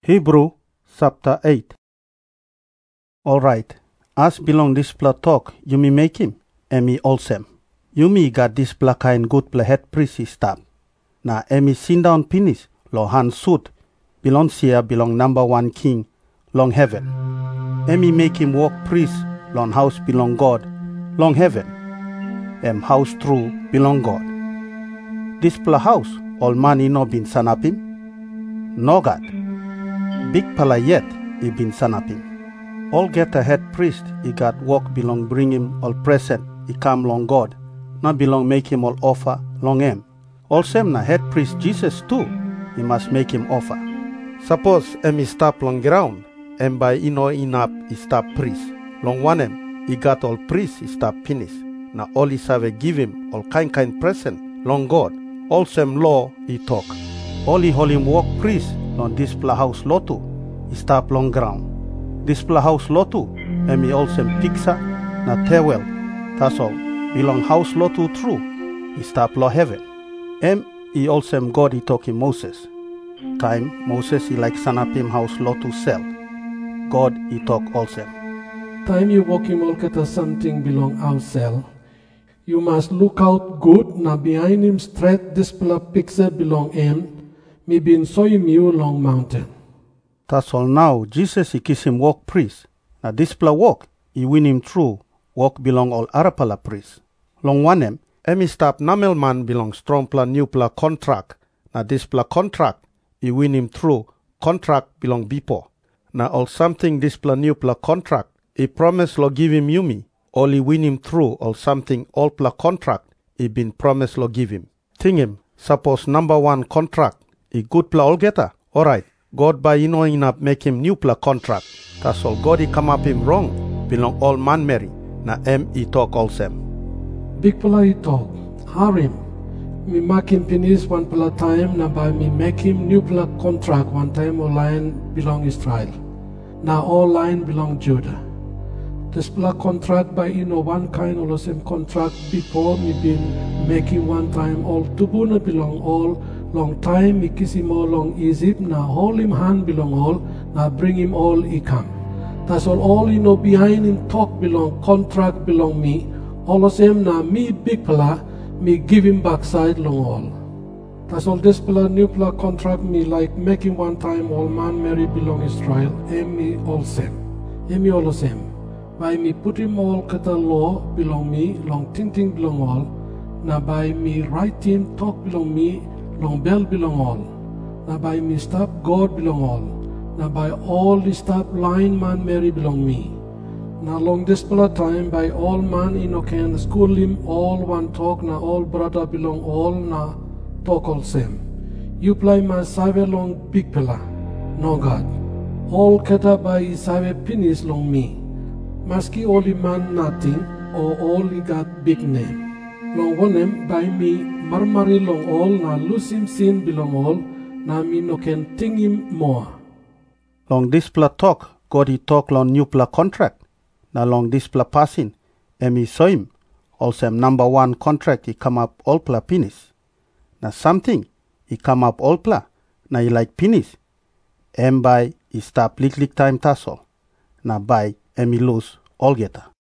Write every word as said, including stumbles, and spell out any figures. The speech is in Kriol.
Hebrew chapter eight. Alright, as belong this pla talk, you me make him, and me also. You me got this pla kind good pla head priest stop. Na emi sin down pinis, lo han suit, belong here belong number one king, long heaven. Emi make him walk priest, long house belong God, long heaven. Em house true belong God. This pla house, all money no been son up him. No God. Big pala yet, he been son up him. All get a head priest, he got walk belong bring him all present, he come long God. Not belong make him all offer long him. All same na head priest Jesus too, he must make him offer. Suppose em he stop long ground, and by ino inap he stop priest. Long one em, he got all priest he stop finish. Na all he have give him all kind kind present, long God. All same law he talk. All he hold him walk priest on this pla house lotu, he stop long ground. This pla house lotu, and he also picture na tewel. That's all. Belong house lotu true, he stop law heaven. Em he also God he talk him Moses. Time Moses he like son up him house lotu sell. God he talk also. Time you walk him all kata something belong outsell. You must look out good na behind him straight this pla picture belong him. Me been show him you long mountain. That's all now Jesus he kiss him walk priest. Na this pla walk he win him through. Walk belong all arapala priest. Long one em, emi stop namel man belong strong pla new pla contract. Na this pla contract he win him through. Contract belong before. Na all something this pla new pla contract he promise lo give him yumi. All he win him through all something all pla contract he been promise lo give him. Think him, suppose number one contract he good pla all getter. Alright, God by you knowing up make him new pla contract. That's all God he come up him wrong. Belong all man marry. Na em he talk all same. Big pla he talk. Harim. Me make him finish one pla time na by me make him new pla contract one time all line belong Israel. Na all line belong Judah. This pla contract by you know one kind of the same contract before me been making one time all tubuna belong all long time me kiss him all long Egypt na hold him hand belong all na bring him all he come. That's all all you know behind him talk belong contract belong me. All the same na me big pla me give him backside long all. That's all this pla new pla contract me like making one time all man marry belong Israel and me all same. And me all the same. By me put him all kata law belong me, long ting ting belong all. Na by me right him talk belong me, long bell belong all. Na by me stop God belong all. Na by all the stop line man Mary belong me. Na long this pala time by all man ino can school him all one talk na all brother belong all na talk all same. You play my save long big pala, no God. All kata by save finish long me. Maski only man nothing, or all he got big name. Long one em by me, marmari long all, na lose him sin belong all, na me no can think him more. Long this pla talk, God he talk long new pla contract. Na long this pla passing, emi saw him. Also number one contract he come up all pla finish. Na something, he come up all pla, na he like finish. Em by he stop lick lick time tassel. Na by emi lose all getter.